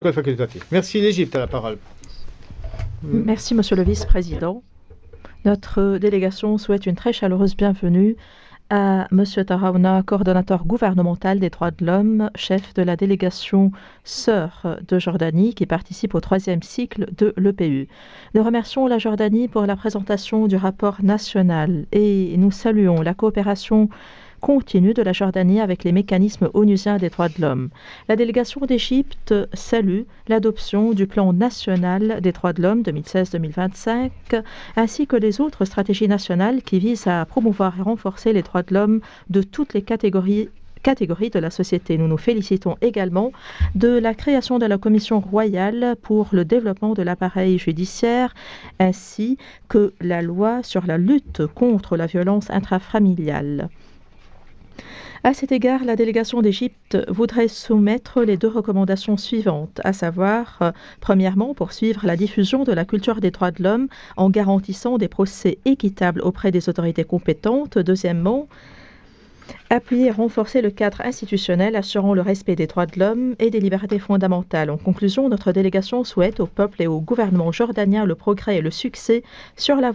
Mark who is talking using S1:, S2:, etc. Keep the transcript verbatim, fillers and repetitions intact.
S1: facultatif. Merci. L'Égypte a la parole.
S2: Merci, Monsieur le Vice-président. Notre délégation souhaite une très chaleureuse bienvenue à Monsieur Taraouna, coordonnateur gouvernemental des droits de l'homme, chef de la délégation Sœurs de Jordanie qui participe au troisième cycle de l'E P U. Nous remercions la Jordanie pour la présentation du rapport national et nous saluons la coopération continue de la Jordanie avec les mécanismes onusiens des droits de l'homme. La délégation d'Égypte salue l'adoption du plan national des droits de l'homme deux mille seize deux mille vingt-cinq ainsi que les autres stratégies nationales qui visent à promouvoir et renforcer les droits de l'homme de toutes les catégories catégories de la société. Nous nous félicitons également de la création de la Commission royale pour le développement de l'appareil judiciaire ainsi que la loi sur la lutte contre la violence intrafamiliale. À cet égard, la délégation d'Égypte voudrait soumettre les deux recommandations suivantes, à savoir, euh, premièrement, poursuivre la diffusion de la culture des droits de l'homme en garantissant des procès équitables auprès des autorités compétentes. Deuxièmement, appuyer et renforcer le cadre institutionnel assurant le respect des droits de l'homme et des libertés fondamentales. En conclusion, notre délégation souhaite au peuple et au gouvernement jordanien le progrès et le succès sur la